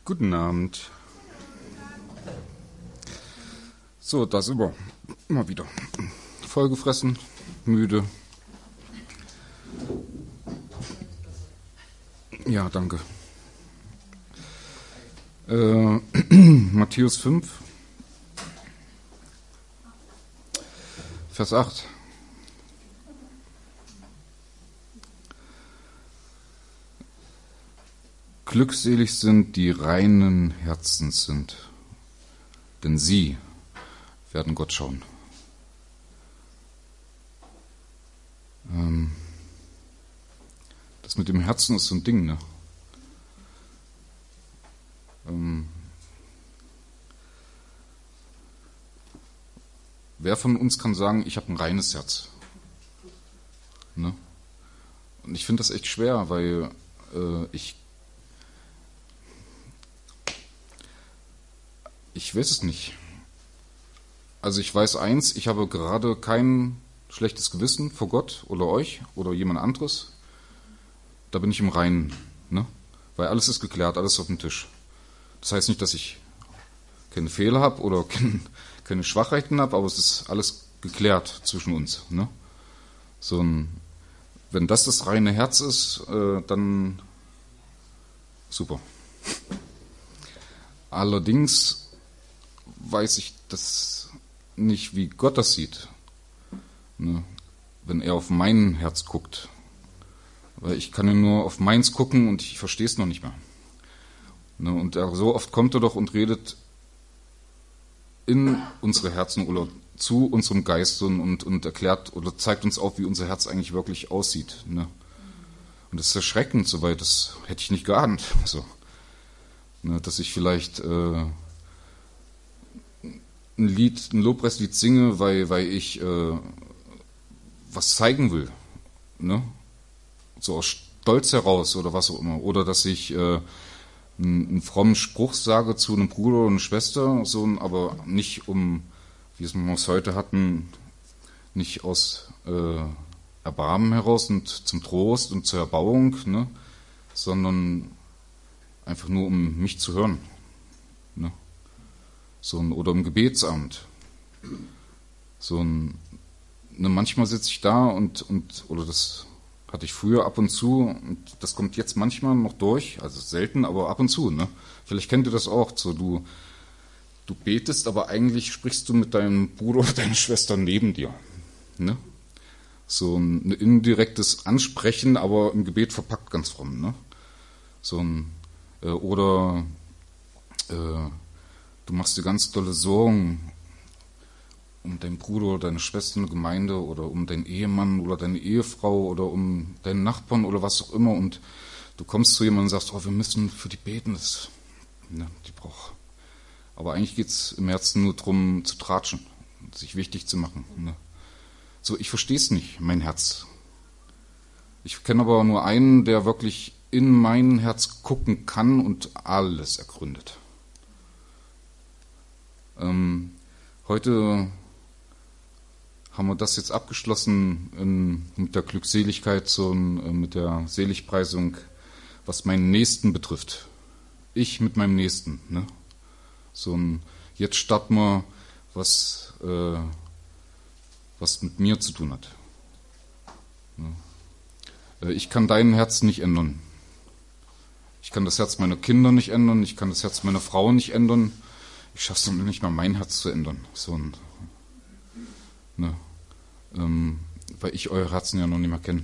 Guten Abend. So, da sind wir. Immer wieder. Vollgefressen, müde. Ja, danke. Matthäus 5, Vers 8. Glückselig sind, die reinen Herzens sind, denn sie werden Gott schauen. Das mit dem Herzen ist so ein Ding, ne? Wer von uns kann sagen, ich habe ein reines Herz? Ne? Und ich finde das echt schwer, weil ich weiß es nicht. Also ich weiß eins, ich habe gerade kein schlechtes Gewissen vor Gott oder euch oder jemand anderes. Da bin ich im Reinen, ne? Weil alles ist geklärt, alles ist auf dem Tisch. Das heißt nicht, dass ich keine Fehler habe oder keine Schwachheiten habe, aber es ist alles geklärt zwischen uns, ne? Wenn das reine Herz ist, dann super. Allerdings weiß ich das nicht, wie Gott das sieht, ne? Wenn er auf mein Herz guckt. Weil ich kann ja nur auf meins gucken und ich verstehe es noch nicht mehr. Ne? Und so oft kommt er doch und redet in unsere Herzen oder zu unserem Geist und erklärt oder zeigt uns auf, wie unser Herz eigentlich wirklich aussieht. Ne? Und das ist erschreckend, soweit, das hätte ich nicht geahnt. So, ne, dass ich vielleicht ein Lobpreislied singe, weil ich was zeigen will. Ne? So aus Stolz heraus oder was auch immer. Oder dass ich einen frommen Spruch sage zu einem Bruder oder einer Schwester, aber nicht um, wie wir es heute hatten, nicht aus Erbarmen heraus und zum Trost und zur Erbauung, ne, sondern einfach nur um mich zu hören. Ne? Oder im Gebetsamt. Manchmal sitze ich da oder das hatte ich früher ab und zu und das kommt jetzt manchmal noch durch, also selten, aber ab und zu. Ne? Vielleicht kennt ihr das auch, so du betest, aber eigentlich sprichst du mit deinem Bruder oder deiner Schwester neben dir. Ne? So ein indirektes Ansprechen, aber im Gebet verpackt ganz fromm. Ne? Oder du machst dir ganz dolle Sorgen um deinen Bruder oder deine Schwester in der Gemeinde oder um deinen Ehemann oder deine Ehefrau oder um deinen Nachbarn oder was auch immer und du kommst zu jemandem und sagst, wir müssen für die beten, die braucht. Aber eigentlich geht es im Herzen nur darum, zu tratschen, sich wichtig zu machen. Ne? So, ich verstehe es nicht, mein Herz. Ich kenne aber nur einen, der wirklich in mein Herz gucken kann und alles ergründet. Heute haben wir das jetzt abgeschlossen mit der Glückseligkeit, mit der Seligpreisung, was meinen Nächsten betrifft. Ich mit meinem Nächsten. Ne? Jetzt starten wir, was mit mir zu tun hat. Ne? Ich kann dein Herz nicht ändern. Ich kann das Herz meiner Kinder nicht ändern. Ich kann das Herz meiner Frau nicht ändern. Ich schaffe es nicht mal, mein Herz zu ändern. Ne? Weil ich euer Herzen ja noch nicht mehr kenne.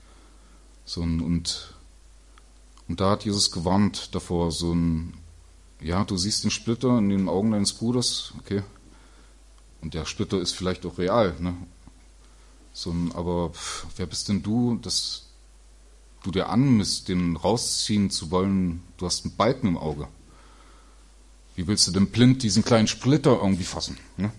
Und da hat Jesus gewarnt davor, du siehst den Splitter in den Augen deines Bruders, okay, und der Splitter ist vielleicht auch real, ne? Aber wer bist denn du, dass du dir anmisst, den rausziehen zu wollen, du hast einen Balken im Auge. Wie willst du denn blind diesen kleinen Splitter irgendwie fassen? Ne?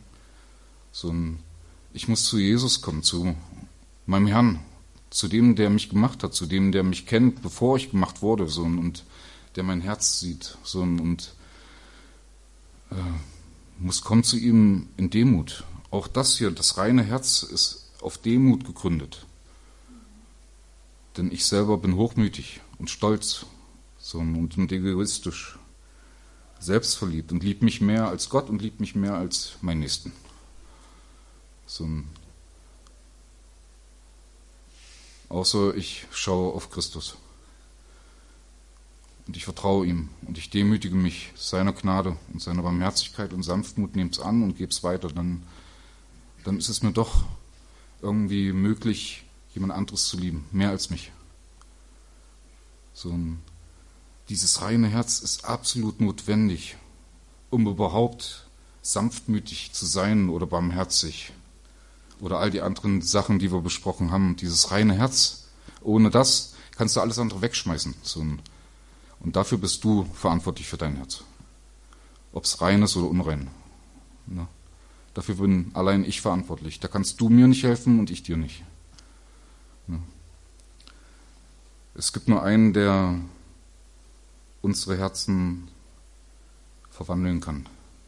Ich muss zu Jesus kommen, zu meinem Herrn, zu dem, der mich gemacht hat, zu dem, der mich kennt, bevor ich gemacht wurde, und der mein Herz sieht, muss kommen zu ihm in Demut. Auch das hier, das reine Herz, ist auf Demut gegründet. Denn ich selber bin hochmütig und stolz und egoistisch. selbstverliebt und liebt mich mehr als Gott und liebt mich mehr als meinen Nächsten. Außer ich schaue auf Christus. Und ich vertraue ihm und ich demütige mich seiner Gnade und seiner Barmherzigkeit und Sanftmut, nehme es an und gebe es weiter, dann ist es mir doch irgendwie möglich, jemand anderes zu lieben, mehr als mich. Dieses reine Herz ist absolut notwendig, um überhaupt sanftmütig zu sein oder barmherzig oder all die anderen Sachen, die wir besprochen haben. Dieses reine Herz, ohne das kannst du alles andere wegschmeißen. Und dafür bist du verantwortlich für dein Herz. Ob es rein ist oder unrein. Ne? Dafür bin allein ich verantwortlich. Da kannst du mir nicht helfen und ich dir nicht. Ne? Es gibt nur einen, der unsere Herzen verwandeln kann.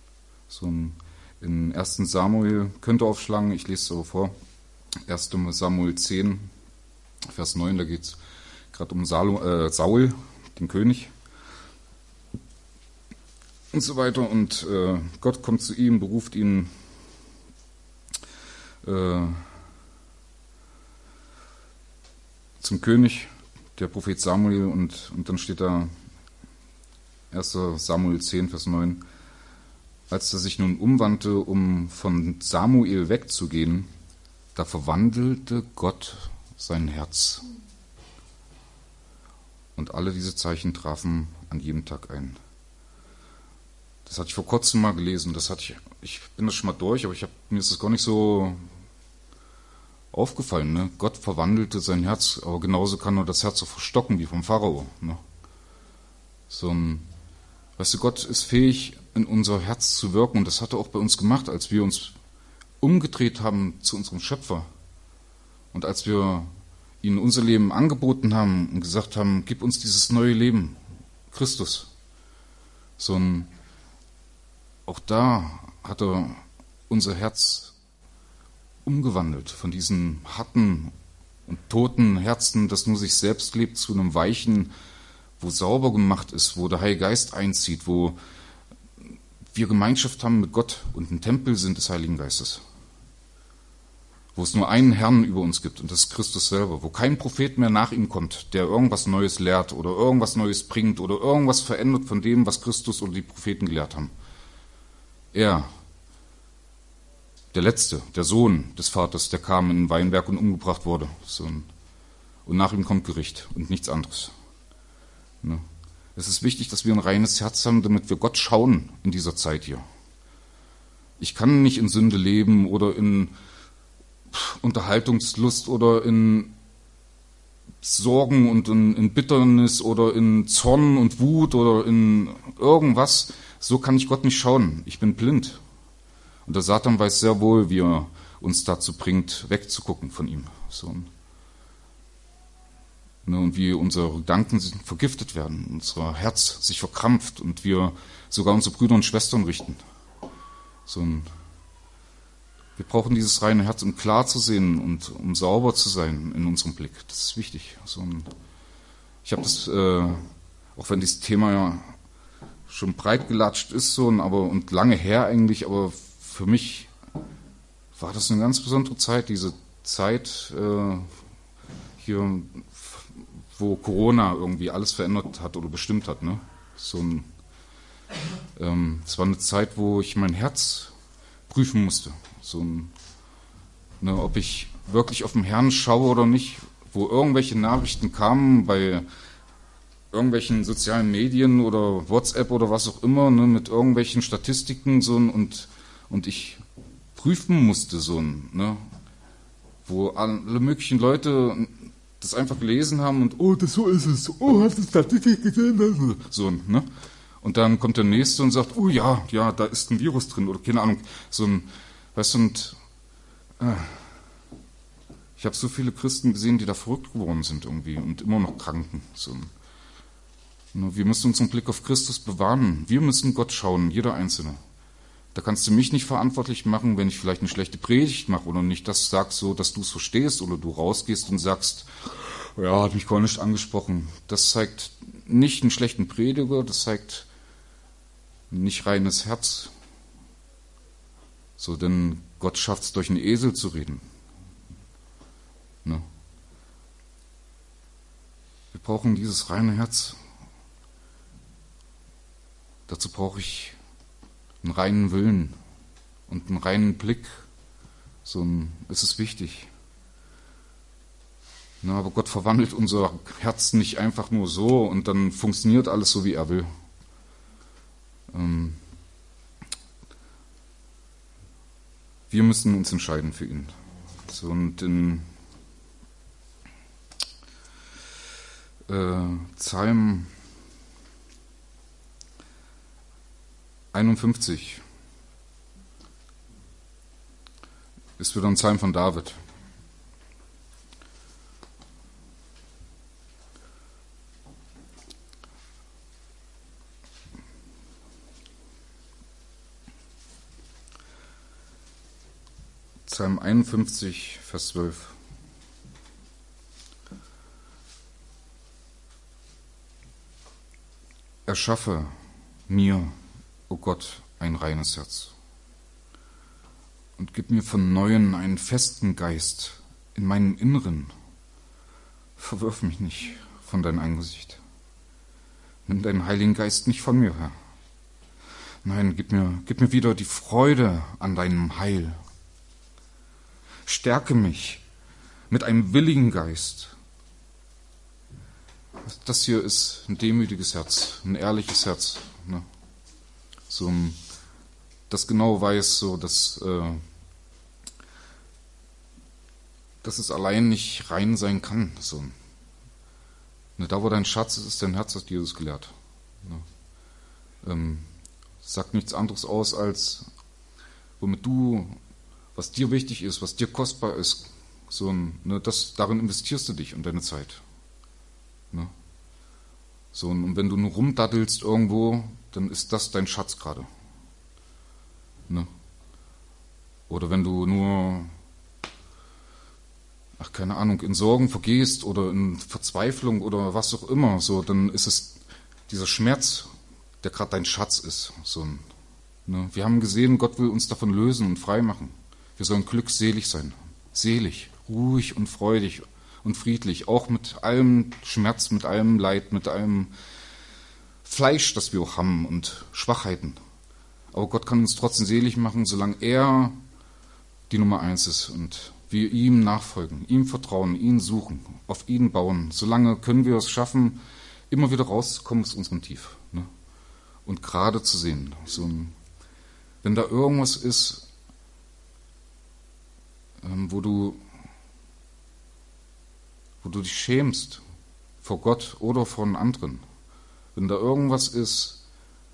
In 1. Samuel, könnt ihr aufschlagen, ich lese es aber vor. 1. Samuel 10, Vers 9, da geht es gerade um Saul, den König und so weiter. Und Gott kommt zu ihm, beruft ihn zum König, der Prophet Samuel, und dann steht da 1. Samuel 10, Vers 9, als er sich nun umwandte, um von Samuel wegzugehen, da verwandelte Gott sein Herz. Und alle diese Zeichen trafen an jedem Tag ein. Das hatte ich vor kurzem mal gelesen. Ich bin das schon mal durch, aber mir ist das gar nicht so aufgefallen. Ne? Gott verwandelte sein Herz, aber genauso kann er das Herz so verstocken wie vom Pharao. Ne? Weißt du, Gott ist fähig, in unser Herz zu wirken, und das hat er auch bei uns gemacht, als wir uns umgedreht haben zu unserem Schöpfer und als wir ihnen unser Leben angeboten haben und gesagt haben, gib uns dieses neue Leben, Christus. Auch da hat er unser Herz umgewandelt, von diesem harten und toten Herzen, das nur sich selbst lebt, zu einem weichen, wo sauber gemacht ist, wo der Heilige Geist einzieht, wo wir Gemeinschaft haben mit Gott und ein Tempel sind des Heiligen Geistes. Wo es nur einen Herrn über uns gibt, und das ist Christus selber, wo kein Prophet mehr nach ihm kommt, der irgendwas Neues lehrt oder irgendwas Neues bringt oder irgendwas verändert von dem, was Christus oder die Propheten gelehrt haben. Er, der Letzte, der Sohn des Vaters, der kam in ein Weinberg und umgebracht wurde. Und nach ihm kommt Gericht und nichts anderes. Ne? Es ist wichtig, dass wir ein reines Herz haben, damit wir Gott schauen in dieser Zeit hier. Ich kann nicht in Sünde leben oder in Unterhaltungslust oder in Sorgen und in Bitternis oder in Zorn und Wut oder in irgendwas. So kann ich Gott nicht schauen. Ich bin blind. Und der Satan weiß sehr wohl, wie er uns dazu bringt, wegzugucken von ihm. Und wie unsere Gedanken vergiftet werden, unser Herz sich verkrampft und wir sogar unsere Brüder und Schwestern richten. Wir brauchen dieses reine Herz, um klar zu sehen und um sauber zu sein in unserem Blick. Das ist wichtig. Ich habe das, auch wenn dieses Thema ja schon breit gelatscht ist und lange her eigentlich, aber für mich war das eine ganz besondere Zeit, diese Zeit hier, wo Corona irgendwie alles verändert hat oder bestimmt hat. Ne? Es war eine Zeit, wo ich mein Herz prüfen musste. Ob ich wirklich auf den Herrn schaue oder nicht, wo irgendwelche Nachrichten kamen bei irgendwelchen sozialen Medien oder WhatsApp oder was auch immer, ne, mit irgendwelchen Statistiken und ich prüfen musste, wo alle möglichen Leute das einfach gelesen haben und so ist es, hast du Statistik gesehen? Ne? Und dann kommt der Nächste und sagt, ja, da ist ein Virus drin oder keine Ahnung, weißt du, ich habe so viele Christen gesehen, die da verrückt geworden sind irgendwie und immer noch kranken. Wir müssen unseren Blick auf Christus bewahren. Wir müssen Gott schauen, jeder Einzelne. Da kannst du mich nicht verantwortlich machen, wenn ich vielleicht eine schlechte Predigt mache oder nicht das sagst, so dass du es verstehst oder du rausgehst und sagst, ja, hat mich gar nicht angesprochen. Das zeigt nicht einen schlechten Prediger, das zeigt nicht reines Herz. So, denn Gott schafft es, durch einen Esel zu reden. Ne? Wir brauchen dieses reine Herz. Dazu brauche ich einen reinen Willen und einen reinen Blick. Es ist wichtig. Na, aber Gott verwandelt unser Herz nicht einfach nur so und dann funktioniert alles so, wie er will. Wir müssen uns entscheiden für ihn. So, und in Psalm 51 ist wieder ein Psalm von David. Psalm 51, Vers 12. Erschaffe mir, o Gott, ein reines Herz und gib mir von Neuem einen festen Geist in meinem Inneren. Verwirf mich nicht von deinem Angesicht. Nimm deinen Heiligen Geist nicht von mir, Herr. Nein, gib mir wieder die Freude an deinem Heil. Stärke mich mit einem willigen Geist. Das hier ist ein demütiges Herz, ein ehrliches Herz. Ne? So, das genau weiß, so, dass es allein nicht rein sein kann. So. Ne, da, wo dein Schatz ist, ist dein Herz, hat Jesus gelehrt. Ne? Sagt nichts anderes aus, als womit du, was dir wichtig ist, was dir kostbar ist, darin investierst du dich und deine Zeit. Ne? So, und wenn du nur rumdaddelst irgendwo, dann ist das dein Schatz gerade. Ne? Oder wenn du nur, keine Ahnung, in Sorgen vergehst oder in Verzweiflung oder was auch immer, so, dann ist es dieser Schmerz, der gerade dein Schatz ist. Ne? Wir haben gesehen, Gott will uns davon lösen und frei machen. Wir sollen glückselig sein, selig, ruhig und freudig und friedlich, auch mit allem Schmerz, mit allem Leid, mit allem Fleisch, das wir auch haben und Schwachheiten. Aber Gott kann uns trotzdem selig machen, solange er die Nummer 1 ist und wir ihm nachfolgen, ihm vertrauen, ihn suchen, auf ihn bauen. Solange können wir es schaffen, immer wieder rauszukommen aus unserem Tief, ne? Und gerade zu sehen. Wenn da irgendwas ist, wo du dich schämst vor Gott oder vor einen anderen, wenn da irgendwas ist,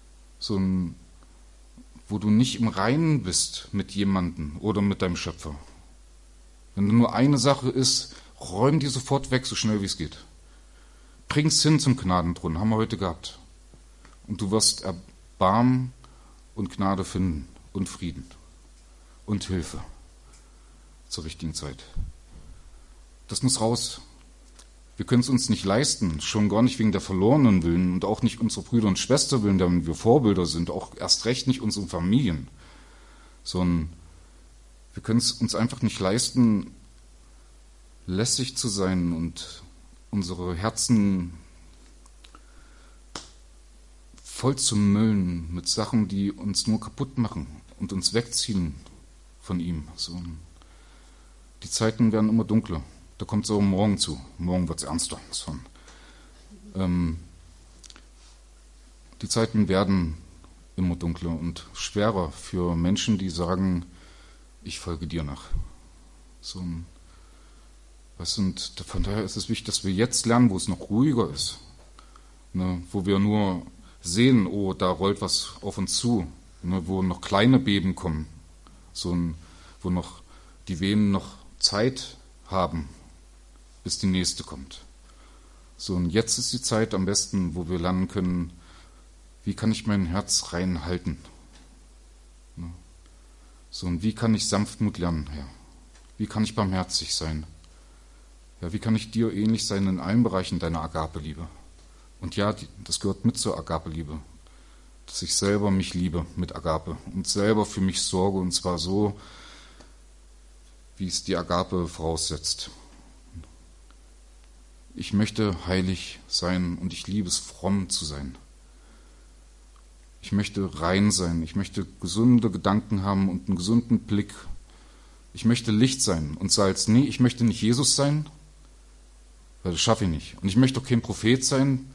wo du nicht im Reinen bist mit jemandem oder mit deinem Schöpfer, wenn da nur eine Sache ist, räum die sofort weg, so schnell wie es geht. Bring's hin zum Gnadenthron, haben wir heute gehabt. Und du wirst Erbarmen und Gnade finden und Frieden und Hilfe zur richtigen Zeit. Das muss raus. Wir können es uns nicht leisten, schon gar nicht wegen der Verlorenen willen und auch nicht unsere Brüder und Schwestern willen, damit wir Vorbilder sind, auch erst recht nicht unsere Familien, sondern wir können es uns einfach nicht leisten, lässig zu sein und unsere Herzen voll zu müllen mit Sachen, die uns nur kaputt machen und uns wegziehen von ihm. Die Zeiten werden immer dunkler. Da kommt so morgen zu. Morgen wird es ernster. Die Zeiten werden immer dunkler und schwerer für Menschen, die sagen, ich folge dir nach. Von daher ist es wichtig, dass wir jetzt lernen, wo es noch ruhiger ist. Ne, wo wir nur sehen, oh, da rollt was auf uns zu. Ne, wo noch kleine Beben kommen. Wo noch die Wehen noch Zeit haben, bis die nächste kommt. Und jetzt ist die Zeit am besten, wo wir lernen können, wie kann ich mein Herz rein halten? Und wie kann ich Sanftmut lernen, Herr? Wie kann ich barmherzig sein? Ja, wie kann ich dir ähnlich sein in allen Bereichen deiner Agape-Liebe? Und ja, das gehört mit zur Agape-Liebe. dass ich selber mich liebe mit Agape und selber für mich sorge, und zwar so, wie es die Agape voraussetzt. Ich möchte heilig sein und ich liebe es, fromm zu sein. Ich möchte rein sein, ich möchte gesunde Gedanken haben und einen gesunden Blick. Ich möchte Licht sein und Salz. Nee, ich möchte nicht Jesus sein, weil das schaffe ich nicht. Und ich möchte auch kein Prophet sein,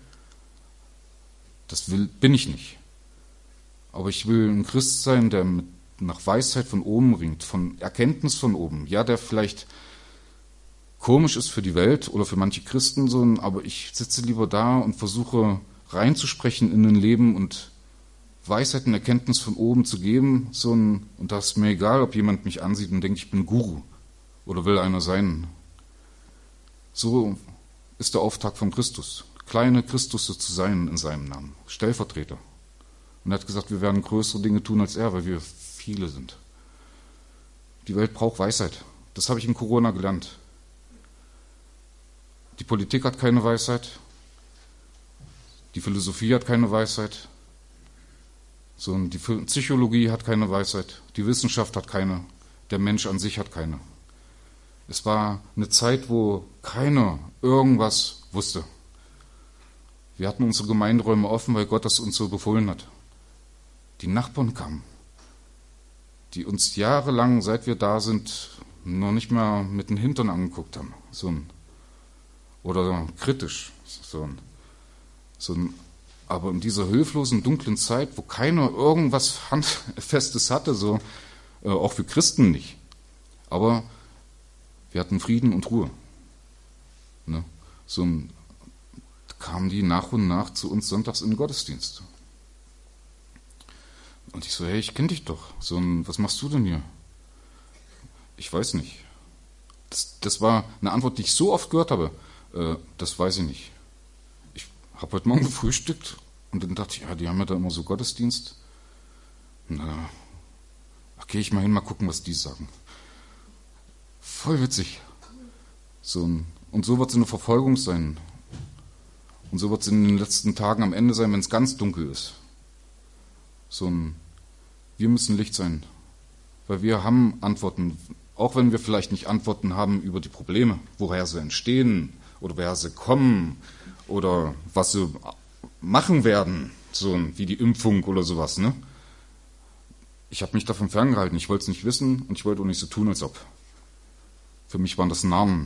bin ich nicht. Aber ich will ein Christ sein, der nach Weisheit von oben ringt, von Erkenntnis von oben. Ja, der vielleicht komisch ist für die Welt oder für manche Christen, so, aber ich sitze lieber da und versuche reinzusprechen in ein Leben und Weisheit und Erkenntnis von oben zu geben. Und das ist mir egal, ob jemand mich ansieht und denkt, ich bin Guru oder will einer sein. So ist der Auftrag von Christus. Kleine Christusse zu sein in seinem Namen. Stellvertreter. Und er hat gesagt, wir werden größere Dinge tun als er, weil wir viele sind. Die Welt braucht Weisheit. Das habe ich in Corona gelernt. Die Politik hat keine Weisheit. Die Philosophie hat keine Weisheit. Die Psychologie hat keine Weisheit. Die Wissenschaft hat keine. Der Mensch an sich hat keine. Es war eine Zeit, wo keiner irgendwas wusste. Wir hatten unsere Gemeinderäume offen, weil Gott das uns so befohlen hat. Die Nachbarn kamen, die uns jahrelang, seit wir da sind, noch nicht mal mit den Hintern angeguckt haben. Oder kritisch. Aber in dieser hilflosen, dunklen Zeit, wo keiner irgendwas Handfestes hatte, auch für Christen nicht. Aber wir hatten Frieden und Ruhe. Ne? Kamen die nach und nach zu uns sonntags in den Gottesdienst. Und ich so, hey, ich kenne dich doch. Was machst du denn hier? Ich weiß nicht. Das war eine Antwort, die ich so oft gehört habe. Das weiß ich nicht. Ich habe heute Morgen gefrühstückt und dann dachte ich, ja, die haben ja da immer so Gottesdienst. Na, gehe ich mal hin, mal gucken, was die sagen. Voll witzig. Und so wird es in der Verfolgung sein. Und so wird es in den letzten Tagen am Ende sein, wenn es ganz dunkel ist. Wir müssen Licht sein, weil wir haben Antworten, auch wenn wir vielleicht nicht Antworten haben über die Probleme, woher sie entstehen oder woher sie kommen oder was sie machen werden, wie die Impfung oder sowas. Ne? Ich habe mich davon ferngehalten, ich wollte es nicht wissen und ich wollte auch nicht so tun, als ob. Für mich waren das Narren.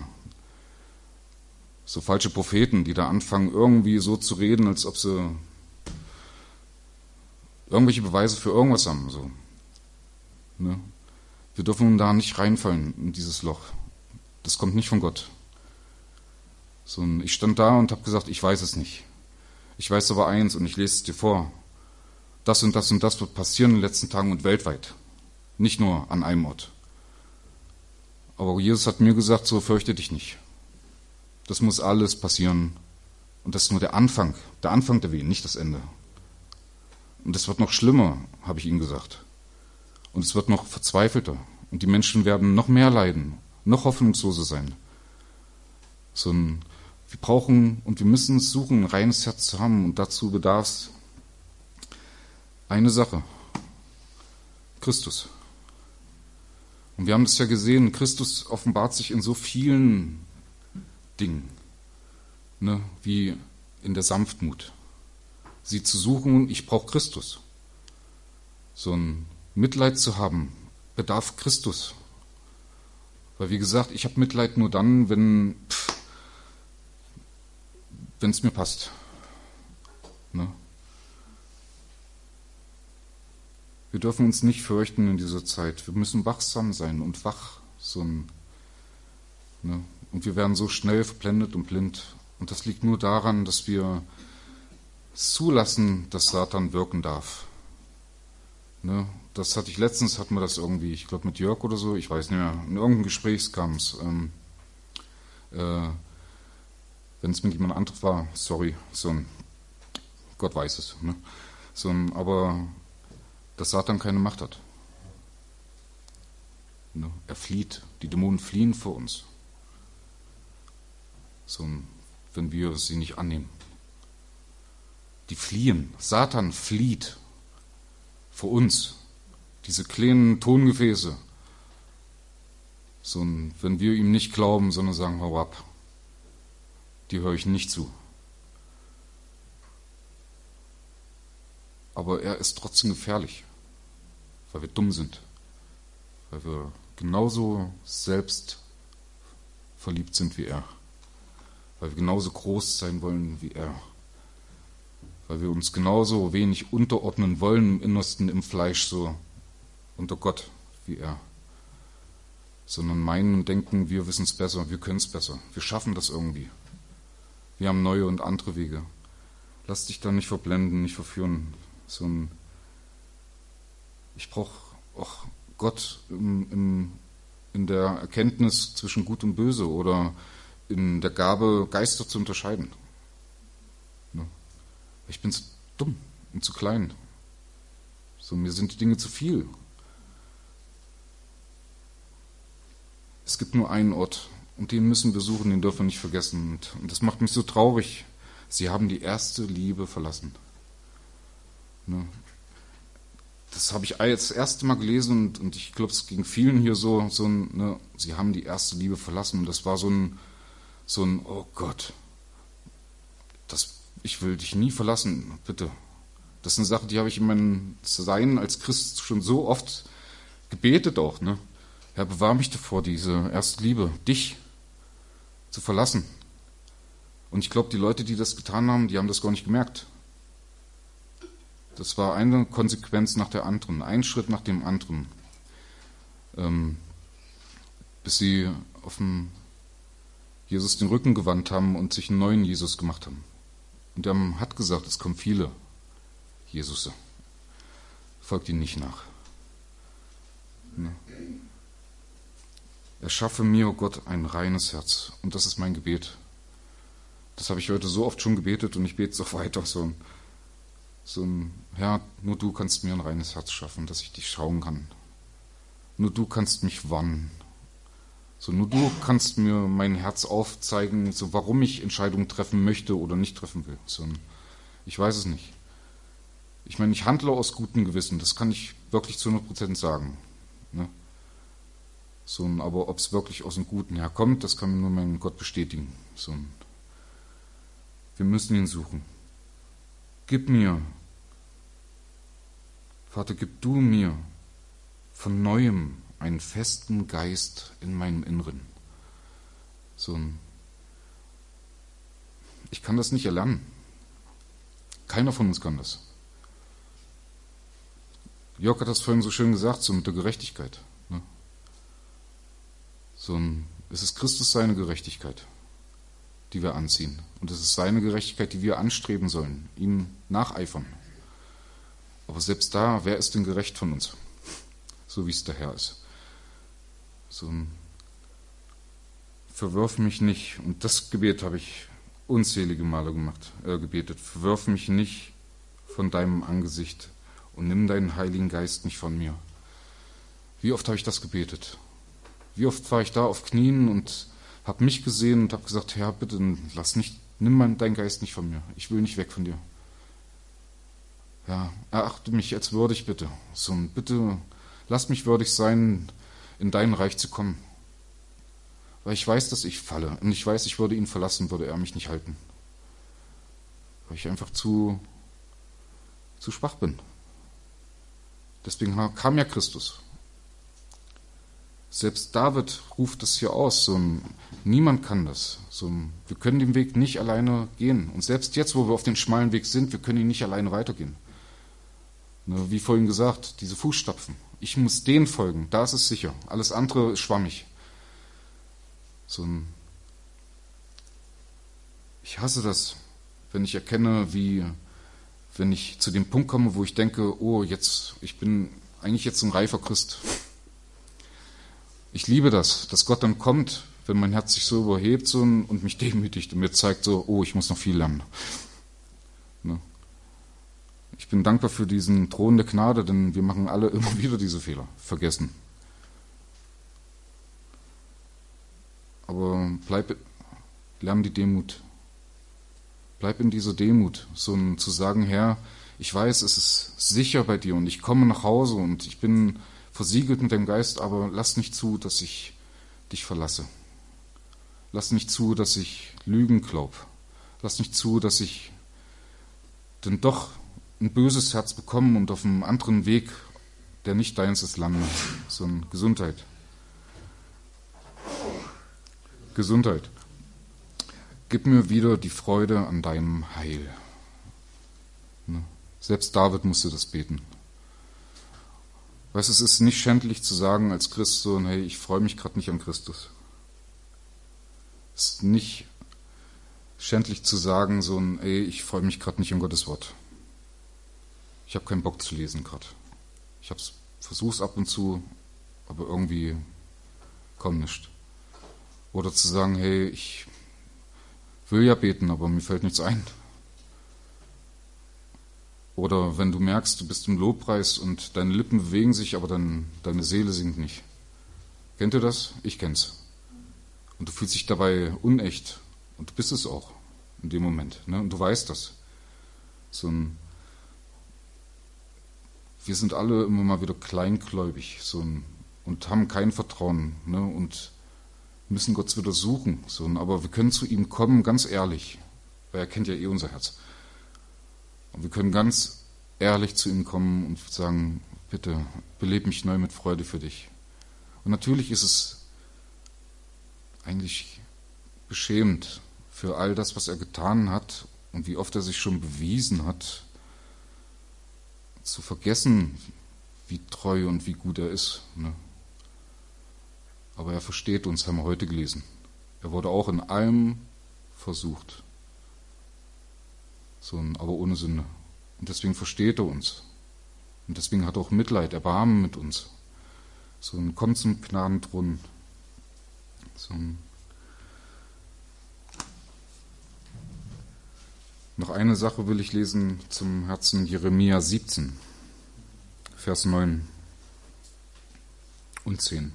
So falsche Propheten, die da anfangen, irgendwie so zu reden, als ob sie irgendwelche Beweise für irgendwas haben. Ne? Wir dürfen da nicht reinfallen in dieses Loch. Das kommt nicht von Gott. Ich stand da und habe gesagt, ich weiß es nicht. Ich weiß aber eins und ich lese es dir vor. Das und das und das wird passieren in den letzten Tagen und weltweit. Nicht nur an einem Ort. Aber Jesus hat mir gesagt, so fürchte dich nicht. Das muss alles passieren. Und das ist nur der Anfang der Wehen, nicht das Ende. Und es wird noch schlimmer, habe ich ihm gesagt. Und es wird noch verzweifelter. Und die Menschen werden noch mehr leiden, noch hoffnungsloser sein. Wir brauchen und wir müssen es suchen, ein reines Herz zu haben. Und dazu bedarf es eine Sache. Christus. Und wir haben das ja gesehen, Christus offenbart sich in so vielen Dingen, ne, wie in der Sanftmut. Sie zu suchen, ich brauche Christus. Ein Mitleid zu haben, bedarf Christus. Weil wie gesagt, ich habe Mitleid nur dann, wenn es mir passt. Ne? Wir dürfen uns nicht fürchten in dieser Zeit. Wir müssen wachsam sein und wach. Ne? Und wir werden so schnell verblendet und blind. Und das liegt nur daran, dass wir zulassen, dass Satan wirken darf. Ne? Das hatte ich letztens, hatten wir das irgendwie, ich glaube mit Jörg oder so, ich weiß nicht mehr, in irgendeinem Gespräch kam es. Wenn es mit jemand anderem war, sorry, Gott weiß es. Ne? Aber dass Satan keine Macht hat. Ne? Er flieht, die Dämonen fliehen vor uns. Wenn wir sie nicht annehmen. Die fliehen. Satan flieht vor uns, diese kleinen Tongefäße, wenn wir ihm nicht glauben, sondern sagen, hau ab, die höre ich nicht zu. Aber er ist trotzdem gefährlich, weil wir dumm sind, weil wir genauso selbst verliebt sind wie er, weil wir genauso groß sein wollen wie er, weil wir uns genauso wenig unterordnen wollen im Innersten, im Fleisch, so unter Gott wie er, sondern meinen und denken, wir wissen es besser, wir können es besser, wir schaffen das irgendwie. Wir haben neue und andere Wege. Lass dich da nicht verblenden, nicht verführen. Ich brauche auch Gott in der Erkenntnis zwischen Gut und Böse oder in der Gabe, Geister zu unterscheiden. Ich bin zu dumm und zu klein. Mir sind die Dinge zu viel. Es gibt nur einen Ort und den müssen wir suchen, den dürfen wir nicht vergessen. Und das macht mich so traurig. Sie haben die erste Liebe verlassen. Das habe ich das erste Mal gelesen und ich glaube, es ging vielen hier sie haben die erste Liebe verlassen. Und das war so ein oh Gott, ich will dich nie verlassen, bitte. Das ist eine Sache, die habe ich in meinem Sein als Christ schon so oft gebetet auch, ne? Herr, bewahr mich davor, diese erste Liebe, dich zu verlassen. Und ich glaube, die Leute, die das getan haben, die haben das gar nicht gemerkt. Das war eine Konsequenz nach der anderen, ein Schritt nach dem anderen, bis sie auf Jesus den Rücken gewandt haben und sich einen neuen Jesus gemacht haben. Und er hat gesagt, es kommen viele Jesusse. Folgt ihnen nicht nach. Ne? Erschaffe mir, oh Gott, ein reines Herz. Und das ist mein Gebet. Das habe ich heute so oft schon gebetet und ich bete es auch weiter. Herr, nur du kannst mir ein reines Herz schaffen, dass ich dich schauen kann. Nur du kannst mich warnen. Nur du kannst mir mein Herz aufzeigen, warum ich Entscheidungen treffen möchte oder nicht treffen will. Ich weiß es nicht. Ich meine, ich handle aus gutem Gewissen, das kann ich wirklich zu 100% sagen. Ne? Aber ob es wirklich aus dem Guten herkommt, das kann mir nur mein Gott bestätigen. Wir müssen ihn suchen. Gib mir, Vater, gib du mir von Neuem einen festen Geist in meinem Inneren. Ich kann das nicht erlernen. Keiner von uns kann das. Jörg hat das vorhin so schön gesagt, mit der Gerechtigkeit. Ne? Es ist Christus seine Gerechtigkeit, die wir anziehen. Und es ist seine Gerechtigkeit, die wir anstreben sollen, ihm nacheifern. Aber selbst da, wer ist denn gerecht von uns? So wie es der Herr ist. Verwirf mich nicht, und das Gebet habe ich unzählige Male gebetet, verwirf mich nicht von deinem Angesicht und nimm deinen Heiligen Geist nicht von mir. Wie oft habe ich das gebetet? Wie oft war ich da auf Knien und habe mich gesehen und habe gesagt, Herr, bitte nimm deinen Geist nicht von mir. Ich will nicht weg von dir. Ja, erachte mich als würdig, bitte. Bitte lass mich würdig sein, in dein Reich zu kommen. Weil ich weiß, dass ich falle. Und ich weiß, ich würde ihn verlassen, würde er mich nicht halten. Weil ich einfach zu schwach bin. Deswegen kam ja Christus. Selbst David ruft es hier aus. Niemand kann das. Wir können den Weg nicht alleine gehen. Und selbst jetzt, wo wir auf dem schmalen Weg sind, wir können ihn nicht alleine weitergehen. Wie vorhin gesagt, diese Fußstapfen. Ich muss denen folgen, da ist es sicher. Alles andere ist schwammig. Ich hasse das, wenn ich erkenne, wenn ich zu dem Punkt komme, wo ich denke, oh, ich bin eigentlich jetzt ein reifer Christ. Ich liebe das, dass Gott dann kommt, wenn mein Herz sich so überhebt und mich demütigt und mir zeigt, oh, ich muss noch viel lernen. Ne? Ich bin dankbar für diesen Thron der Gnade, denn wir machen alle immer wieder diese Fehler, vergessen. Aber lern die Demut. Bleib in dieser Demut, zu sagen, Herr, Ich weiß, es ist sicher bei dir und ich komme nach Hause und ich bin versiegelt mit deinem Geist, aber lass nicht zu, dass ich dich verlasse. Lass nicht zu, dass ich Lügen glaub. Lass nicht zu, dass ich denn doch ein böses Herz bekomme und auf einem anderen Weg, der nicht deins ist, lande. So eine Gesundheit. Gesundheit. Gib mir wieder die Freude an deinem Heil. Ne? Selbst David musste das beten. Weißt du, es ist nicht schändlich zu sagen als Christ so, hey, ich freue mich gerade nicht an Christus. Es ist nicht schändlich zu sagen so, ey, ich freue mich gerade nicht an Gottes Wort. Ich habe keinen Bock zu lesen gerade. Ich versuch's ab und zu, aber irgendwie kommt nicht. Oder zu sagen, hey, ich will ja beten, aber mir fällt nichts ein. Oder wenn du merkst, du bist im Lobpreis und deine Lippen bewegen sich, aber deine Seele singt nicht. Kennt ihr das? Ich kenn's. Und du fühlst dich dabei unecht. Und du bist es auch in dem Moment. Ne? Und du weißt das. Wir sind alle immer mal wieder kleingläubig und haben kein Vertrauen. Ne? Und müssen Gott wieder suchen. Aber wir können zu ihm kommen, ganz ehrlich. Weil er kennt ja eh unser Herz. Und wir können ganz ehrlich zu ihm kommen und sagen, bitte, beleb mich neu mit Freude für dich. Und natürlich ist es eigentlich beschämend für all das, was er getan hat und wie oft er sich schon bewiesen hat, zu vergessen, wie treu und wie gut er ist. Ne? Aber er versteht uns, haben wir heute gelesen. Er wurde auch in allem versucht. Aber ohne Sünde. Und deswegen versteht er uns. Und deswegen hat er auch Mitleid, Erbarmen mit uns. Kommt zum Gnadenthron. Noch eine Sache will ich lesen zum Herzen Jeremia 17, Vers 9 und 10.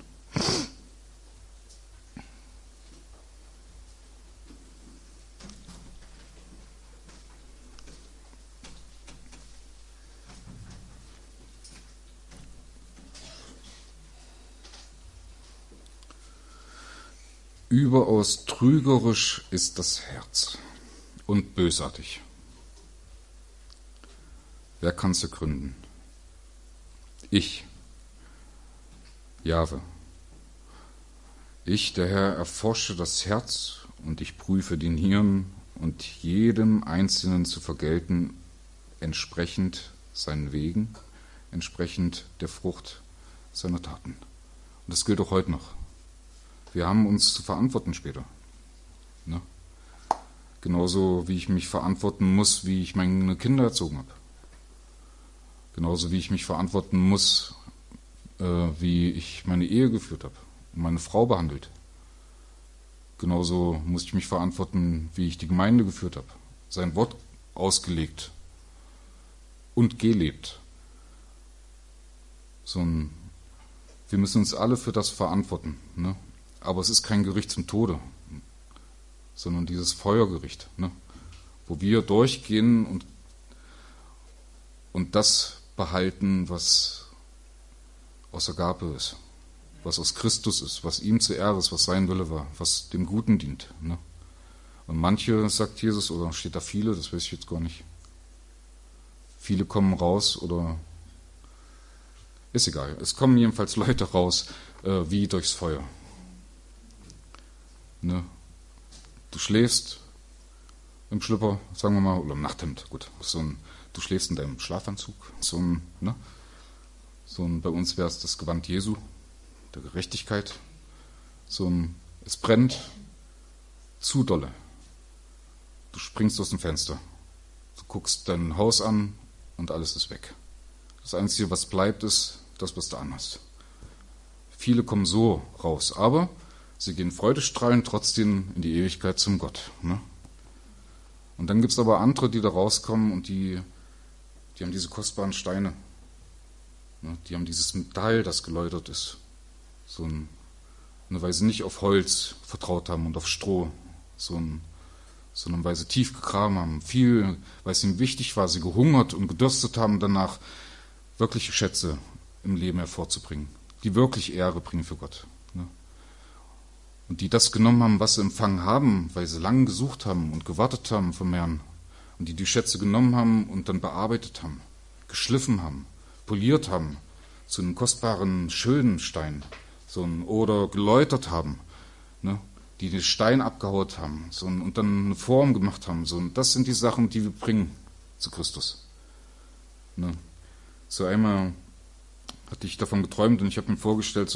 Überaus trügerisch ist das Herz und bösartig. Wer kann's ergründen? Ich, Jahwe. Ich, der Herr, erforsche das Herz und ich prüfe die Nieren und jedem Einzelnen zu vergelten, entsprechend seinen Wegen, entsprechend der Frucht seiner Taten. Und das gilt auch heute noch. Wir haben uns zu verantworten später. Ne? Genauso wie ich mich verantworten muss, wie ich meine Kinder erzogen habe. Genauso wie ich mich verantworten muss, wie ich meine Ehe geführt habe und meine Frau behandelt. Genauso muss ich mich verantworten, wie ich die Gemeinde geführt habe, sein Wort ausgelegt und gelebt. Wir müssen uns alle für das verantworten. Ne? Aber es ist kein Gericht zum Tode, sondern dieses Feuergericht, ne? Wo wir durchgehen und das behalten, was aus Agape ist, was aus Christus ist, was ihm zur Ehre ist, was sein Wille war, was dem Guten dient. Ne? Und manche, sagt Jesus, oder steht da viele, das weiß ich jetzt gar nicht, viele kommen raus oder ist egal, es kommen jedenfalls Leute raus, wie durchs Feuer. Ne? Du schläfst im Schlüpper, sagen wir mal, oder im Nachthemd, gut. Du schläfst in deinem Schlafanzug. Bei uns wäre es das Gewand Jesu, der Gerechtigkeit. Es brennt zu dolle. Du springst aus dem Fenster. Du guckst dein Haus an und alles ist weg. Das Einzige, was bleibt, ist das, was du anhast. Viele kommen so raus, aber sie gehen freudestrahlend trotzdem in die Ewigkeit zum Gott. Ne? Und dann gibt es aber andere, die da rauskommen und die haben diese kostbaren Steine. Ne? Die haben dieses Metall, das geläutert ist. Weil sie nicht auf Holz vertraut haben und auf Stroh. sondern weil sie tief gegraben haben, viel, weil es ihnen wichtig war, sie gehungert und gedürstet haben, danach wirkliche Schätze im Leben hervorzubringen, die wirklich Ehre bringen für Gott. Ne? Und die das genommen haben, was sie empfangen haben, weil sie lange gesucht haben und gewartet haben vom Herrn, und die Schätze genommen haben und dann bearbeitet haben, geschliffen haben, poliert haben, zu einem kostbaren, schönen Stein oder geläutert haben, ne? Die den Stein abgehaut haben und dann eine Form gemacht haben. Und das sind die Sachen, die wir bringen zu Christus. Ne? So einmal hatte ich davon geträumt und ich habe mir vorgestellt,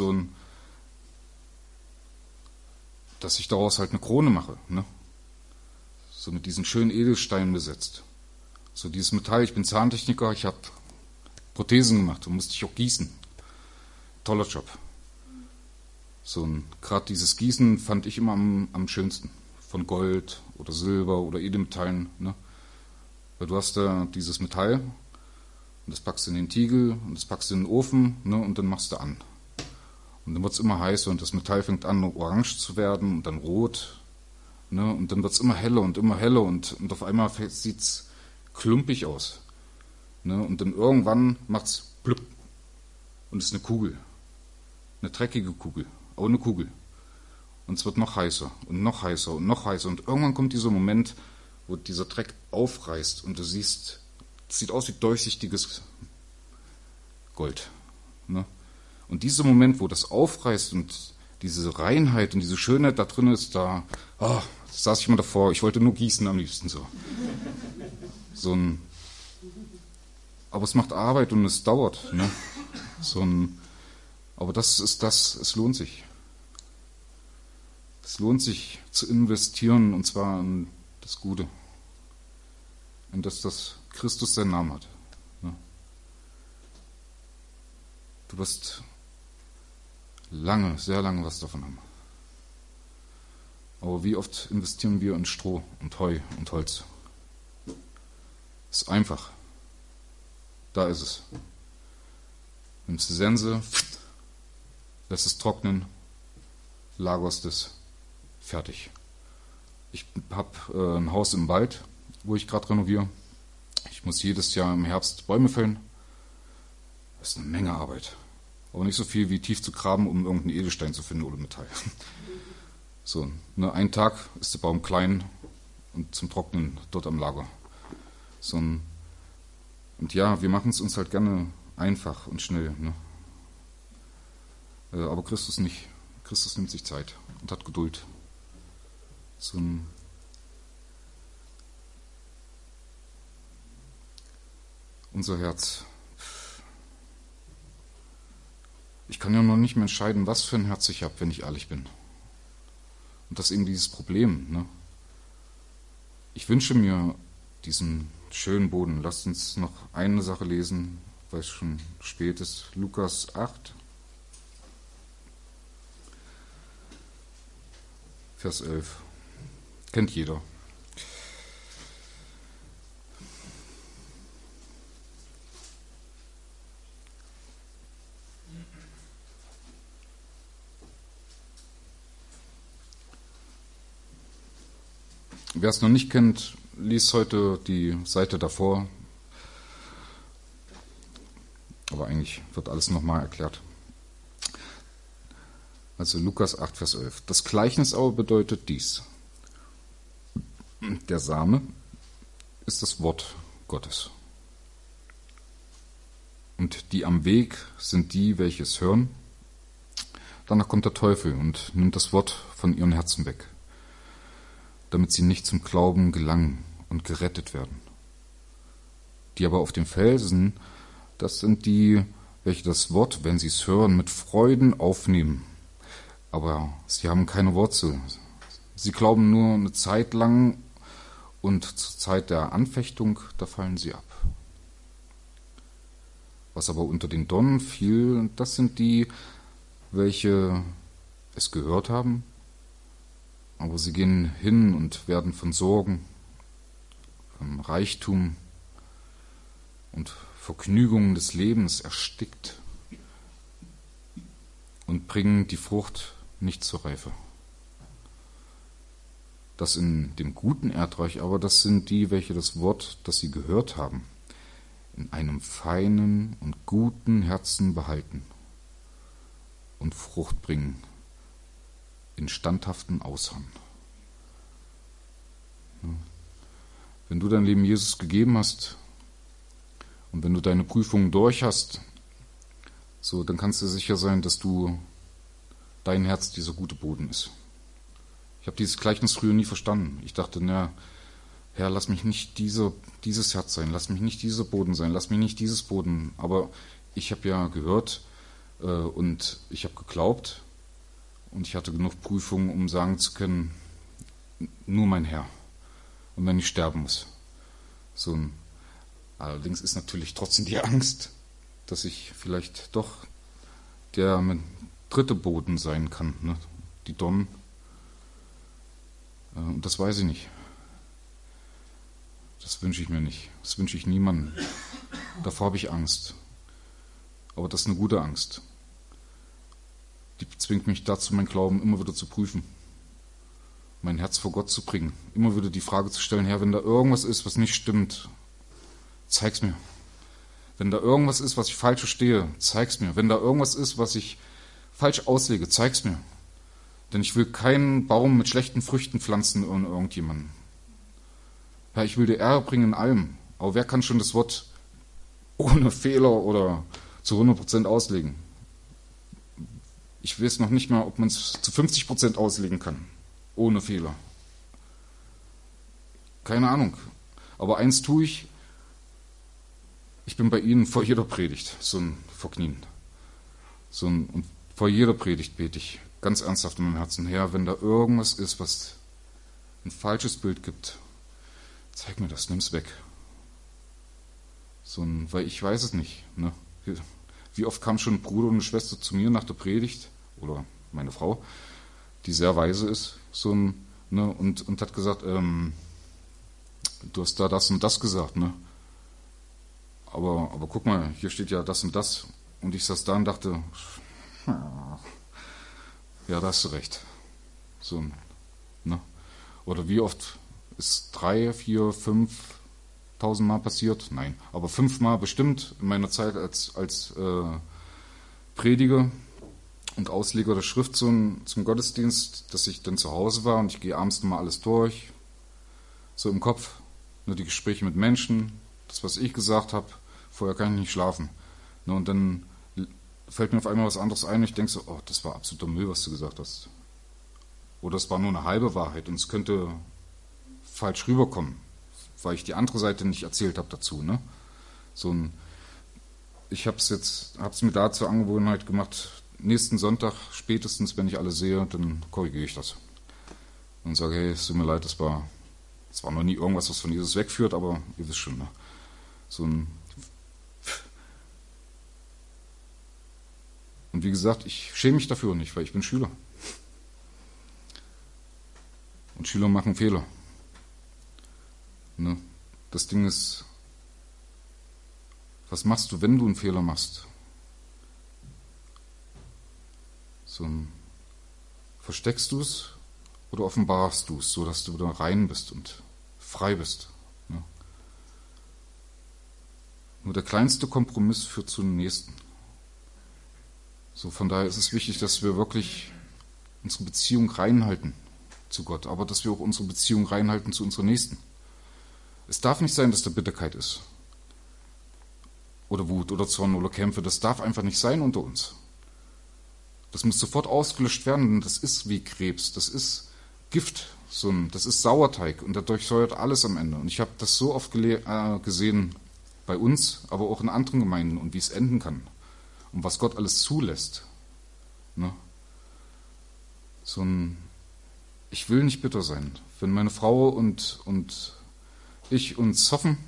dass ich daraus halt eine Krone mache. Ne? So mit diesen schönen Edelsteinen besetzt. So dieses Metall, ich bin Zahntechniker, ich habe Prothesen gemacht und musste ich auch gießen. Toller Job. Gerade dieses Gießen fand ich immer am schönsten. Von Gold oder Silber oder Edelmetallen. Ne? Weil du hast da dieses Metall und das packst du in den Tiegel und das packst du in den Ofen, ne? Und dann machst du an. Und dann wird es immer heißer und das Metall fängt an, orange zu werden und dann rot. Ne? Und dann wird es immer heller und auf einmal sieht es klumpig aus. Ne? Und dann irgendwann macht es blüpp und es ist eine Kugel. Eine dreckige Kugel, aber eine Kugel. Und es wird noch heißer und noch heißer und noch heißer. Und irgendwann kommt dieser Moment, wo dieser Dreck aufreißt und du siehst, es sieht aus wie durchsichtiges Gold. Ne? Und dieser Moment, wo das aufreißt und diese Reinheit und diese Schönheit da drin ist, da saß ich mal davor, ich wollte nur gießen am liebsten so. Aber es macht Arbeit und es dauert. Ne? Aber das ist es lohnt sich. Es lohnt sich zu investieren, und zwar in das Gute. In das Christus seinen Namen hat. Ne? Du wirst sehr lange was davon haben. Aber wie oft investieren wir in Stroh und Heu und Holz? Ist einfach. Da ist es. Nimmst die Sense, lässt es trocknen, lagerst es, fertig. Ich habe ein Haus im Wald, wo ich gerade renoviere. Ich muss jedes Jahr im Herbst Bäume fällen. Das ist eine Menge Arbeit. Aber nicht so viel wie tief zu graben, um irgendeinen Edelstein zu finden oder Metall. Einen Tag ist der Baum klein und zum Trocknen dort am Lager. Und ja, wir machen es uns halt gerne einfach und schnell. Ne? Aber Christus nicht. Christus nimmt sich Zeit und hat Geduld. Unser Herz. Ich kann ja noch nicht mehr entscheiden, was für ein Herz ich habe, wenn ich ehrlich bin. Und das ist eben dieses Problem. Ne? Ich wünsche mir diesen schönen Boden. Lasst uns noch eine Sache lesen, weil es schon spät ist. Lukas 8, Vers 11. Kennt jeder. Wer es noch nicht kennt, liest heute die Seite davor. Aber eigentlich wird alles nochmal erklärt. Also Lukas 8, Vers 11. Das Gleichnis aber bedeutet dies. Der Same ist das Wort Gottes. Und die am Weg sind die, welche es hören. Danach kommt der Teufel und nimmt das Wort von ihren Herzen weg, damit sie nicht zum Glauben gelangen und gerettet werden. Die aber auf dem Felsen, das sind die, welche das Wort, wenn sie es hören, mit Freuden aufnehmen. Aber sie haben keine Wurzel. Sie glauben nur eine Zeit lang und zur Zeit der Anfechtung, da fallen sie ab. Was aber unter den Dornen fiel, das sind die, welche es gehört haben, aber sie gehen hin und werden von Sorgen, von Reichtum und Vergnügungen des Lebens erstickt und bringen die Frucht nicht zur Reife. das in dem guten Erdreich, aber das sind die, welche das Wort, das sie gehört haben, in einem feinen und guten Herzen behalten und Frucht bringen in standhaften Ausharren. Wenn du dein Leben Jesus gegeben hast und wenn du deine Prüfungen durch hast, so, dann kannst du sicher sein, dass dein Herz dieser gute Boden ist. Ich habe dieses Gleichnis früher nie verstanden. Ich dachte, na, Herr, lass mich nicht dieses Herz sein, lass mich nicht dieser Boden sein, lass mich nicht dieses Boden. Aber ich habe ja gehört und ich habe geglaubt und ich hatte genug Prüfungen, um sagen zu können, nur mein Herr. Und wenn ich sterben muss. Allerdings ist natürlich trotzdem die Angst, dass ich vielleicht doch der dritte Boden sein kann, ne? Die Dornen. Und das weiß ich nicht. Das wünsche ich mir nicht. Das wünsche ich niemandem. Davor habe ich Angst. Aber das ist eine gute Angst. Die zwingt mich dazu, meinen Glauben immer wieder zu prüfen. Mein Herz vor Gott zu bringen. Immer wieder die Frage zu stellen, Herr, wenn da irgendwas ist, was nicht stimmt, zeig's mir. Wenn da irgendwas ist, was ich falsch verstehe, zeig's mir. Wenn da irgendwas ist, was ich falsch auslege, zeig's mir. Denn ich will keinen Baum mit schlechten Früchten pflanzen in irgendjemanden. Ja, ich will dir Ehre bringen in allem. Aber wer kann schon das Wort ohne Fehler oder zu 100% auslegen? Ich weiß noch nicht mal, ob man es zu 50% auslegen kann. Ohne Fehler. Keine Ahnung. Aber eins tue ich. Ich bin bei Ihnen vor jeder Predigt, vor Knien. Und vor jeder Predigt bete ich ganz ernsthaft in meinem Herzen, Herr, wenn da irgendwas ist, was ein falsches Bild gibt, zeig mir das, nimm's weg. Weil ich weiß es nicht. Ne? Wie oft kam schon ein Bruder und eine Schwester zu mir nach der Predigt, oder meine Frau, die sehr weise ist, ne, und hat gesagt, du hast da das und das gesagt, ne? Aber guck mal, hier steht ja das und das. Und ich saß da und dachte, ja, da hast du recht. Ne? Oder wie oft ist 3, 4, 5.000 Mal passiert? Nein, aber 5 Mal bestimmt in meiner Zeit als Prediger und Ausleger der Schrift zum Gottesdienst, dass ich dann zu Hause war und ich gehe abends nochmal alles durch, so im Kopf, nur die Gespräche mit Menschen, das, was ich gesagt habe, vorher kann ich nicht schlafen. Ne, und dann fällt mir auf einmal was anderes ein und ich denke so, oh, das war absoluter Müll, was du gesagt hast. Oder es war nur eine halbe Wahrheit und es könnte falsch rüberkommen, weil ich die andere Seite nicht erzählt habe dazu. Ne? Ich habe es mir da zur Angewohnheit gemacht, nächsten Sonntag spätestens, wenn ich alles sehe, dann korrigiere ich das. Und sage, hey, es tut mir leid, das war noch nie irgendwas, was von Jesus wegführt, aber ihr wisst schon. Ne? Und wie gesagt, ich schäme mich dafür nicht, weil ich bin Schüler. Und Schüler machen Fehler. Ne? Das Ding ist, was machst du, wenn du einen Fehler machst? Versteckst du es oder offenbarst du es, sodass du wieder rein bist und frei bist? Ne? Nur der kleinste Kompromiss führt zum nächsten. Von daher ist es wichtig, dass wir wirklich unsere Beziehung reinhalten zu Gott, aber dass wir auch unsere Beziehung reinhalten zu unseren Nächsten. Es darf nicht sein, dass da Bitterkeit ist. Oder Wut oder Zorn oder Kämpfe. Das darf einfach nicht sein unter uns. Das muss sofort ausgelöscht werden, denn das ist wie Krebs. Das ist Gift. Das ist Sauerteig und dadurch durchsäuert alles am Ende. Und ich habe das so oft gesehen bei uns, aber auch in anderen Gemeinden und wie es enden kann. Und was Gott alles zulässt. Ne? Ich will nicht bitter sein. Wenn meine Frau und ich uns hoffen,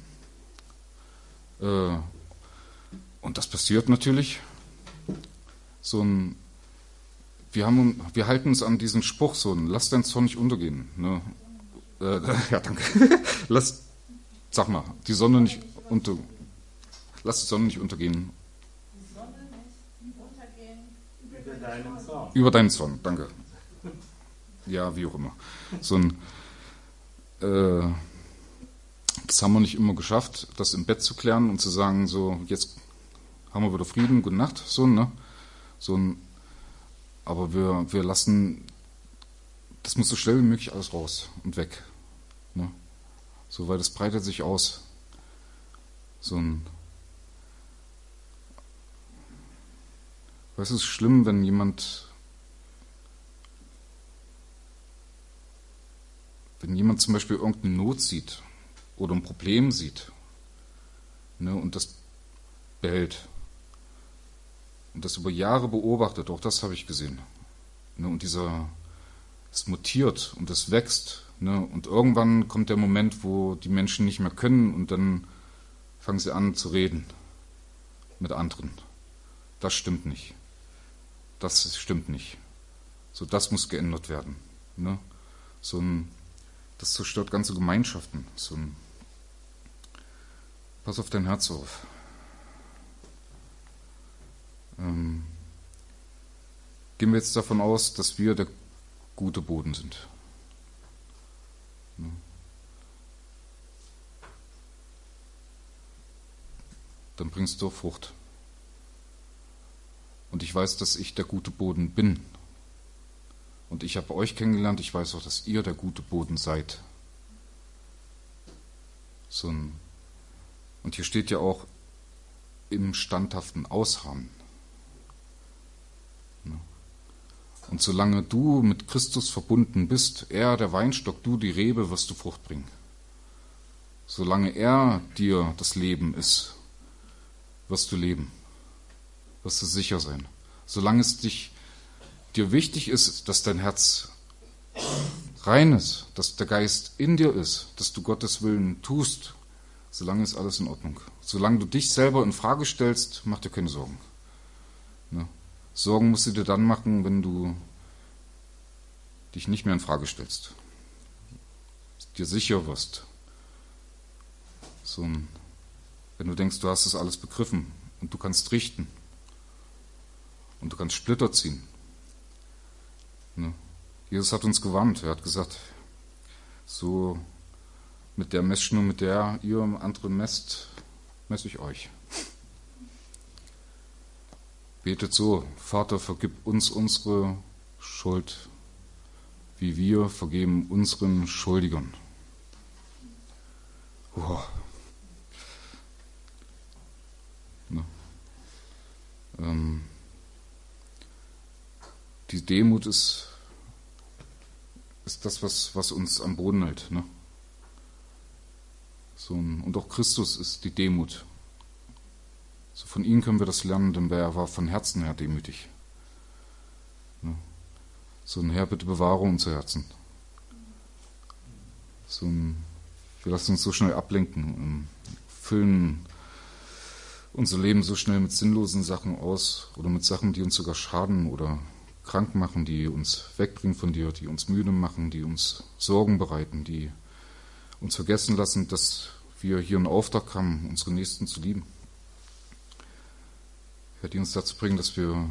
und das passiert natürlich, wir halten uns an diesen Spruch, lass dein Zorn nicht untergehen. Ne? Ja, danke. Sag mal, die Sonne nicht lass die Sonne nicht untergehen. Die Sonne nicht untergehen über Über deinen Zorn, danke. Ja, wie auch immer. das haben wir nicht immer geschafft, das im Bett zu klären und zu sagen, so, jetzt haben wir wieder Frieden, gute Nacht, so, ne? Aber wir lassen, das muss so schnell wie möglich alles raus und weg, ne? So, weil das breitet sich aus. Weißt du, es ist schlimm, wenn jemand zum Beispiel irgendeine Not sieht oder ein Problem sieht, ne, und das behält und das über Jahre beobachtet, auch das habe ich gesehen, ne, und es mutiert und es wächst, ne, und irgendwann kommt der Moment, wo die Menschen nicht mehr können und dann fangen sie an zu reden mit anderen. Das stimmt nicht. Das stimmt nicht. So, das muss geändert werden, ne? Das zerstört ganze Gemeinschaften. Pass auf dein Herz auf. Gehen wir jetzt davon aus, dass wir der gute Boden sind. Ne? Dann bringst du Frucht. Und ich weiß, dass ich der gute Boden bin. Und ich habe euch kennengelernt, ich weiß auch, dass ihr der gute Boden seid. Und hier steht ja auch im standhaften Ausharren. Und solange du mit Christus verbunden bist, er der Weinstock, du die Rebe, wirst du Frucht bringen. Solange er dir das Leben ist, wirst du leben, wirst du sicher sein. Solange es dir wichtig ist, dass dein Herz rein ist, dass der Geist in dir ist, dass du Gottes Willen tust, solange ist alles in Ordnung. Solange du dich selber in Frage stellst, mach dir keine Sorgen. Ne? Sorgen musst du dir dann machen, wenn du dich nicht mehr in Frage stellst, dir sicher wirst. Wenn du denkst, du hast das alles begriffen und du kannst richten und du kannst Splitter ziehen. Ne? Jesus hat uns gewarnt, er hat gesagt, so mit der Messschnur, mit der ihr andere messt, messe ich euch. Betet so, Vater, vergib uns unsere Schuld, wie wir vergeben unseren Schuldigern. Ne? Die Demut ist das, was uns am Boden hält. Ne? Und auch Christus ist die Demut. So von ihm können wir das lernen, denn er war von Herzen her demütig. Ne? Herr, bitte bewahre unser Herzen. Wir lassen uns so schnell ablenken, füllen unser Leben so schnell mit sinnlosen Sachen aus oder mit Sachen, die uns sogar schaden oder krank machen, die uns wegbringen von dir, die uns müde machen, die uns Sorgen bereiten, die uns vergessen lassen, dass wir hier einen Auftrag haben, unsere Nächsten zu lieben. Herr, die uns dazu bringen, dass wir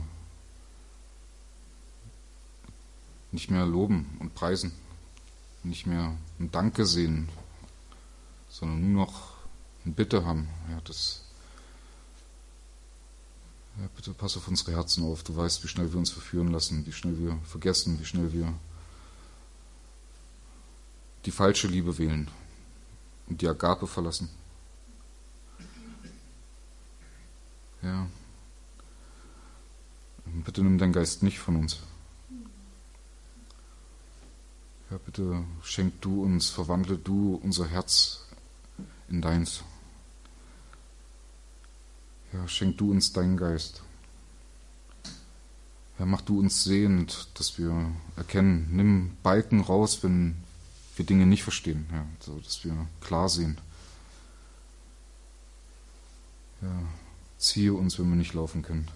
nicht mehr loben und preisen, nicht mehr ein Danke sehen, sondern nur noch eine Bitte haben. Ja, bitte pass auf unsere Herzen auf. Du weißt, wie schnell wir uns verführen lassen, wie schnell wir vergessen, wie schnell wir die falsche Liebe wählen und die Agape verlassen. Ja. Bitte nimm deinen Geist nicht von uns. Ja, bitte schenk du uns, verwandle du unser Herz in deins. Ja, schenk du uns deinen Geist. Ja, mach du uns sehend, dass wir erkennen. Nimm Balken raus, wenn wir Dinge nicht verstehen, ja, so dass wir klar sehen. Ja, ziehe uns, wenn wir nicht laufen können.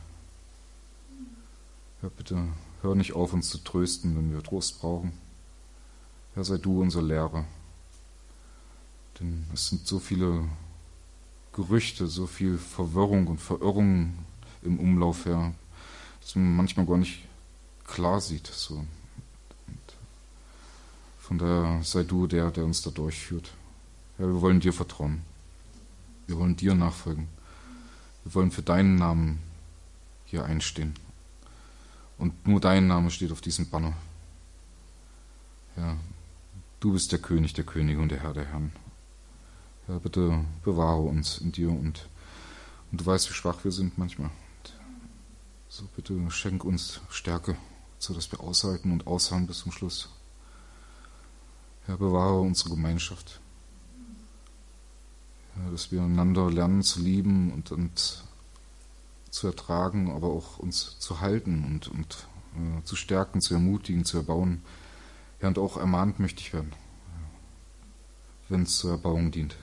Ja, bitte hör nicht auf, uns zu trösten, wenn wir Trost brauchen. Ja, sei du unser Lehrer. Denn es sind so viele Gerüchte, so viel Verwirrung und Verirrung im Umlauf her, dass man manchmal gar nicht klar sieht. So. Und Von daher sei du der uns da durchführt. Ja, wir wollen dir vertrauen. Wir wollen dir nachfolgen. Wir wollen für deinen Namen hier einstehen. Und nur dein Name steht auf diesem Banner. Ja, du bist der König der Könige und der Herr der Herren. Ja, bitte bewahre uns in dir und du weißt, wie schwach wir sind manchmal. Und so bitte schenk uns Stärke, sodass wir aushalten und ausharren bis zum Schluss. Ja, bewahre unsere Gemeinschaft. Ja, dass wir einander lernen zu lieben und zu ertragen, aber auch uns zu halten und zu stärken, zu ermutigen, zu erbauen. Ja, und auch ermahnt möchte ich werden, wenn es zur Erbauung dient,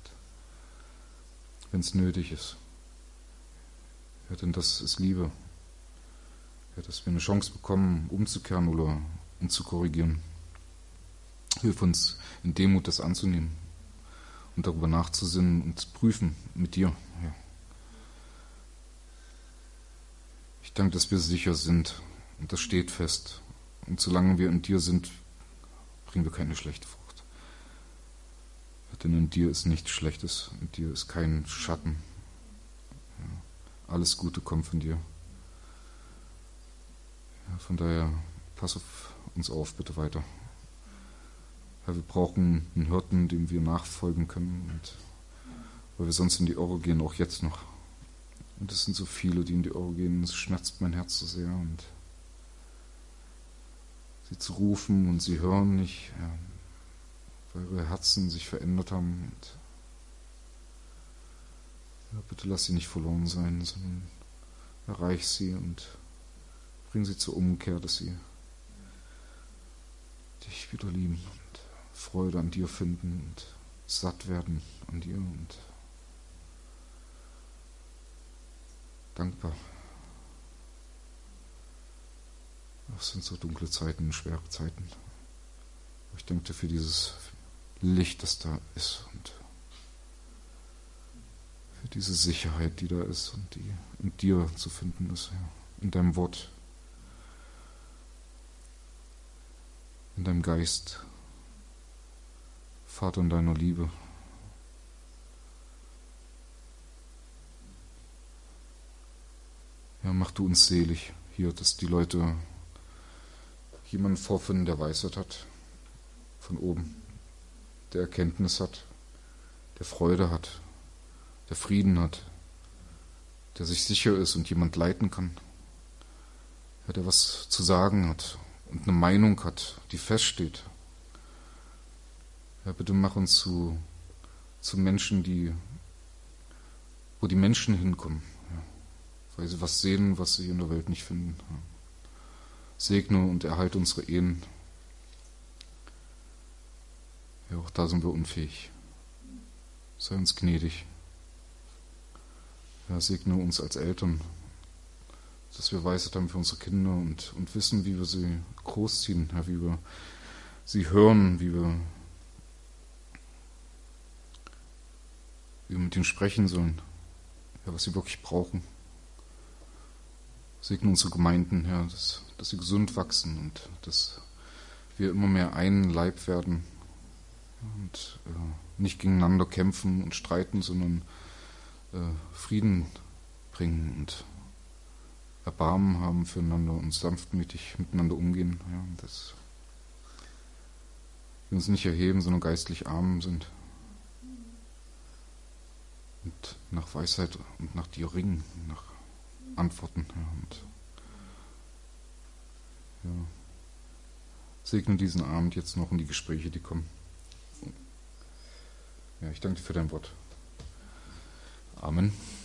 wenn es nötig ist. Ja, denn das ist Liebe. Ja, dass wir eine Chance bekommen, umzukehren oder um zu korrigieren. Hilf uns in Demut das anzunehmen und darüber nachzusinnen und zu prüfen mit dir. Ja. Ich danke, dass wir sicher sind und das steht fest. Und solange wir in dir sind, bringen wir keine schlechte Frucht. Ja, denn in dir ist nichts Schlechtes, in dir ist kein Schatten. Ja, alles Gute kommt von dir. Ja, von daher, pass auf uns auf, bitte weiter. Ja, wir brauchen einen Hirten, dem wir nachfolgen können, und weil wir sonst in die Irre gehen, auch jetzt noch. Und es sind so viele, die in die Irre gehen, es schmerzt mein Herz so sehr. Und sie zu rufen und sie hören nicht, ja, weil ihre Herzen sich verändert haben. Und ja, bitte lass sie nicht verloren sein, sondern erreich sie und bring sie zur Umkehr, dass sie dich wieder lieben und Freude an dir finden und satt werden an dir und dankbar. Es sind so dunkle Zeiten, schwere Zeiten. Aber ich danke dir für dieses Licht, das da ist und für diese Sicherheit, die da ist und die in dir zu finden ist, ja, in deinem Wort, in deinem Geist, Vater, in deiner Liebe. Ja, mach du uns selig hier, dass die Leute jemanden vorfinden, der Weisheit hat, von oben, der Erkenntnis hat, der Freude hat, der Frieden hat, der sich sicher ist und jemand leiten kann, ja, der was zu sagen hat und eine Meinung hat, die feststeht. Ja, bitte mach uns zu Menschen, wo die Menschen hinkommen, ja, weil sie was sehen, was sie in der Welt nicht finden. Ja. Segne und erhalte unsere Ehen. Ja, auch da sind wir unfähig. Sei uns gnädig. Ja, segne uns als Eltern, dass wir Weisheit haben für unsere Kinder und wissen, wie wir sie großziehen, ja, wie wir sie hören, wie wir mit ihnen sprechen sollen, ja, was sie wirklich brauchen. Segne unsere Gemeinden, ja, dass sie gesund wachsen und dass wir immer mehr ein Leib werden und nicht gegeneinander kämpfen und streiten, sondern Frieden bringen und Erbarmen haben füreinander und sanftmütig miteinander umgehen. Ja, und dass wir uns nicht erheben, sondern geistlich arm sind und nach Weisheit und nach dir ringen, nach Antworten. Ja, und ja, segne diesen Abend jetzt noch und die Gespräche, die kommen. Ja, ich danke dir für dein Wort. Amen.